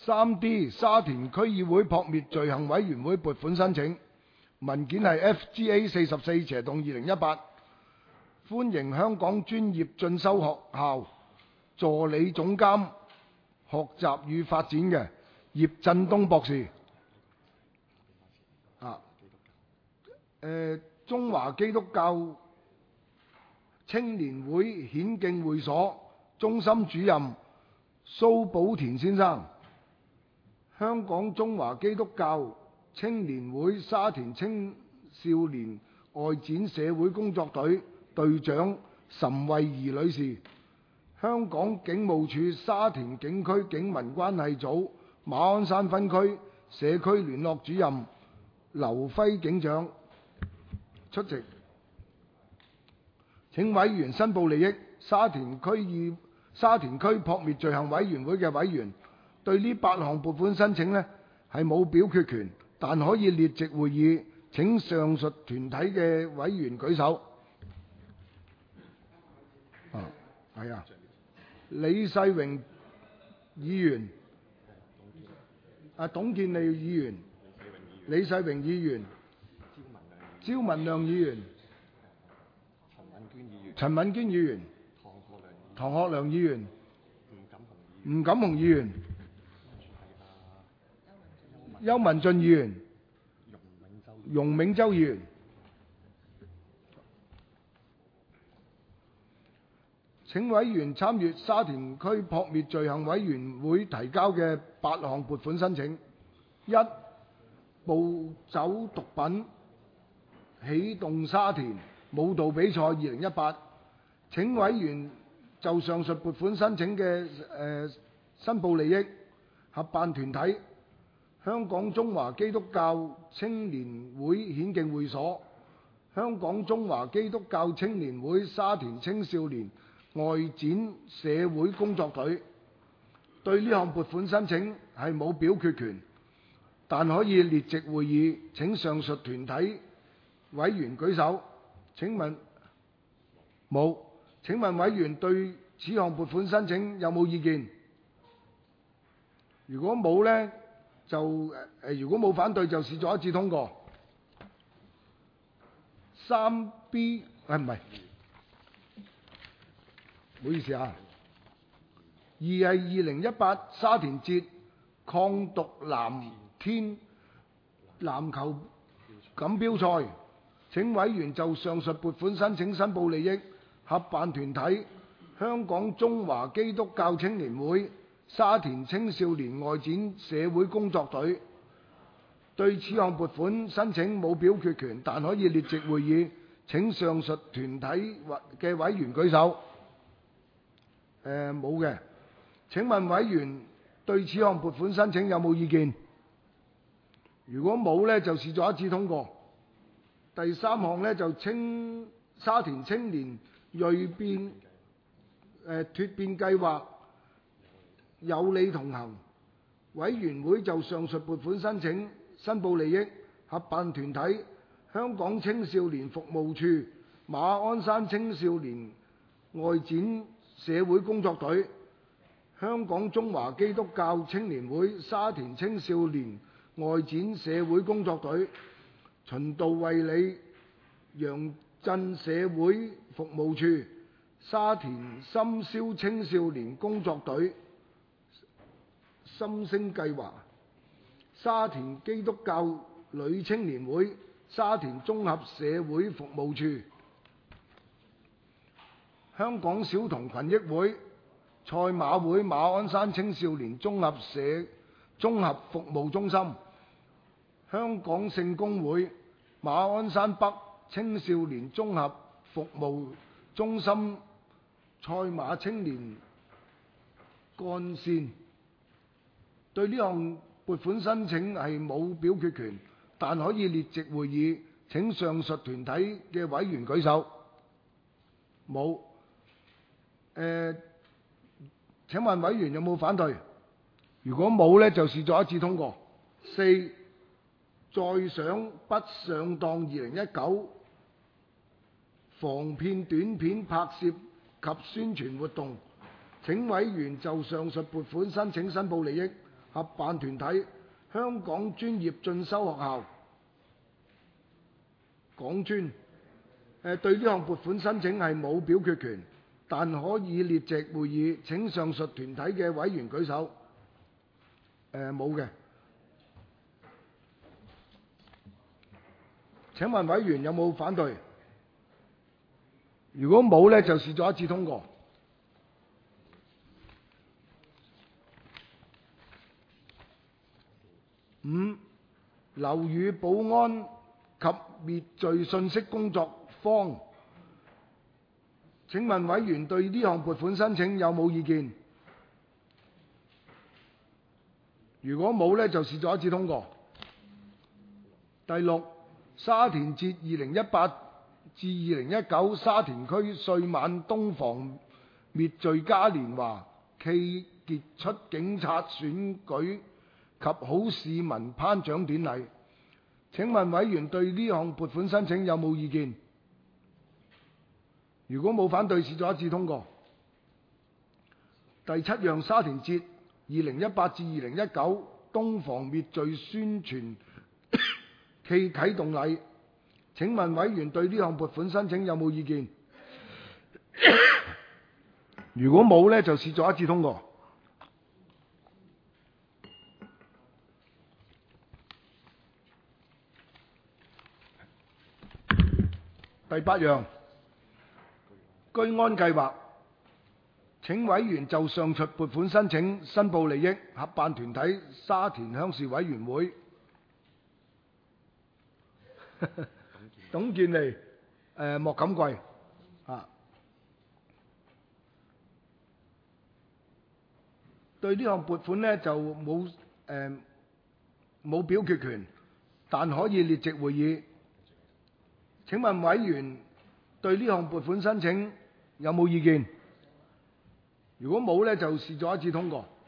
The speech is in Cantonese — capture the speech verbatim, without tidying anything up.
三 D 沙田區議會撲滅罪行委員會撥款申請，文件係 F G A 四十四斜洞二零一八，歡迎香港專業進修學校助理總監學習與發展嘅葉振東博士。啊，誒、中華基督教青年會顯徑會所中心主任蘇寶田先生，香港中華基督教青年會沙田青少年外展社會工作隊隊長岑慧儀女士，香港警務處沙田警區警民關係組馬鞍山分區社區聯絡主任劉輝警長出席。請委員申報利益。沙田區議沙田區撲滅罪行委員會嘅委員對呢八項撥款申請呢係冇表決權，但可以列席會議。請上述團體嘅委員舉手。啊，係啊，李世榮議員、啊董建利議員、李世榮議員、招文亮議員、陳敏娟議員、唐學良議員、吳錦雄議員、邱文俊議員、容銘洲議員。請委員參閱沙田區撲滅罪行委員會提交嘅八項撥款申請。一、暴走毒品起動沙田舞蹈比賽二零一八。請委員就上述撥款申請嘅誒、呃、申報利益。合辦團體香港中華基督教青年會顯徑會所、香港中華基督教青年會沙田青少年外展社會工作隊。對呢項撥款申請係冇表決權，但可以列席會議。請上述團體委員舉手。請問冇？請問委員對此項撥款申請有冇意見？如果冇呢，就誒如果冇反對就視作一致通過。三 B 誒唔係，唔好意思啊。二係二零一八沙田節抗毒藍天籃球錦標賽。請委員就上述撥款申請申報利益。合辦團體香港中華基督教青年會沙田青少年外展社會工作隊。對此項撥款申請冇表決權，但可以列席會議。請上述團體嘅委員舉手。誒冇嘅。請問委員對此項撥款申請有冇意見？如果冇呢，就視作一致通過。第三項呢，就青沙田青年鋭變誒、呃、脫變計劃有理同行委員會就上述撥款申請申報利益。合辦團體香港青少年服務處馬鞍山青少年外展社會工作隊、香港中華基督教青年會沙田青少年外展社會工作隊、循道衛理楊震社會服務處、沙田深宵青少年工作隊、心聲計劃、沙田基督教女青年會、沙田綜合社會服務處、香港小童群益會、賽馬會馬鞍山青少年綜合社綜合服務中心、香港聖公會馬鞍山北青少年綜合服務中心、賽馬青年幹線。對呢項撥款申請係冇表決權，但可以列席會議。請上述團體嘅委員舉手。冇。誒，請問委員有冇反對？如果冇呢，就視作一致通過。四、再想不上當二零一九防騙短片拍攝及宣傳活動。請委員就上述撥款申請申報利益。 合辦團體香港專業進修學校港專。誒對呢項撥款申請係冇表決權，但可以列席會議。請上述團體嘅委員舉手。誒冇嘅。請問委員有冇反對？如果冇呢，就視作一致通過。五、樓宇保安及滅罪信息工作坊。請問委員對呢項撥款申請有冇意見？如果冇呢，就視作一致通過。第六，沙田節二零一八至二零一九沙田區歲晚東防滅罪嘉年華暨傑出警察選舉及好市民頒獎典禮。請問委員對呢項撥款申請有冇意見？如果冇反對，視作一致通過。第七樣，沙田節二零一八至二零一九東防滅罪宣傳暨啟動禮。請問委員對呢項撥款申請有冇意見？如果冇呢，就視作一致通過。第八樣，居安計劃。請委員就上述撥款申請申報利益。合辦團體沙田鄉事委員會。董建利、誒莫錦貴啊，對呢項撥款呢就冇誒冇表決權，但可以列席會議。請問委員對呢項撥款申請有冇意見？如果冇呢，就視作一致通過。